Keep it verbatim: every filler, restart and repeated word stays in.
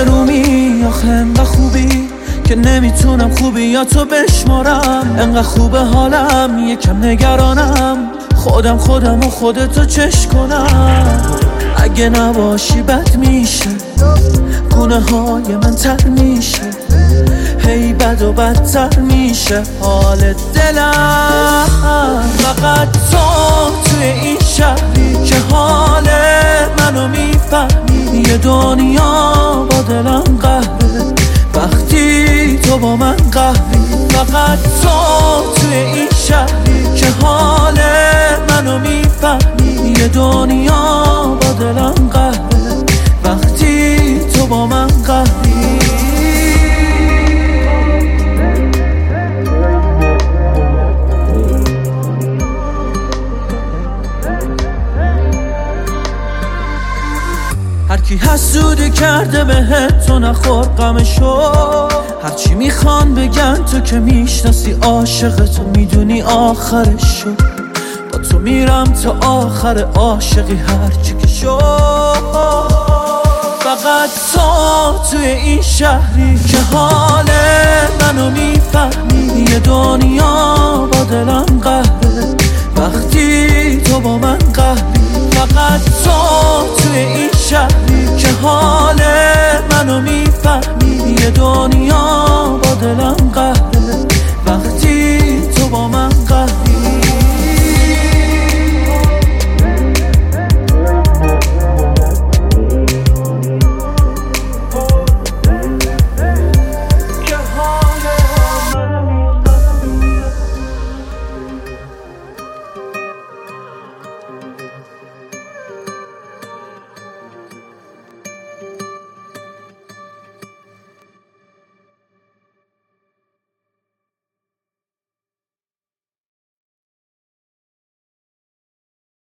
آرومی آخه انقدر خوبی که نمیتونم خوبیاتو بشمارم. انقدر خوبه حالم یکم نگرانم، خودم خودم و خودتو چش کنم. اگه نباشی بد میشه، گونه های من تر میشه، هی بد و بدتر میشه حال دلم. فقط تو توی این شهری که حال منو میفهمی. یه دنیا با دلم قهره وقتی تو با من قهری. فقط تو توی این شهری که حال منو میفهمی. یه دنیا با دلم قهره وقتی تو با من قهری. هرکی حسودی کرده بهت تو نخور غمشو. هرچی میخوان بگن تو که میشناسی عاشق تو میدونی آخرشو. با تو میرم تا آخر عاشقی هرچی که شو. فقط تو توی این شهری که حال منو میفهمی. یه دنیا با دلم قهره وقتی تو با من قهری. فقط تو توی این شهری که حال من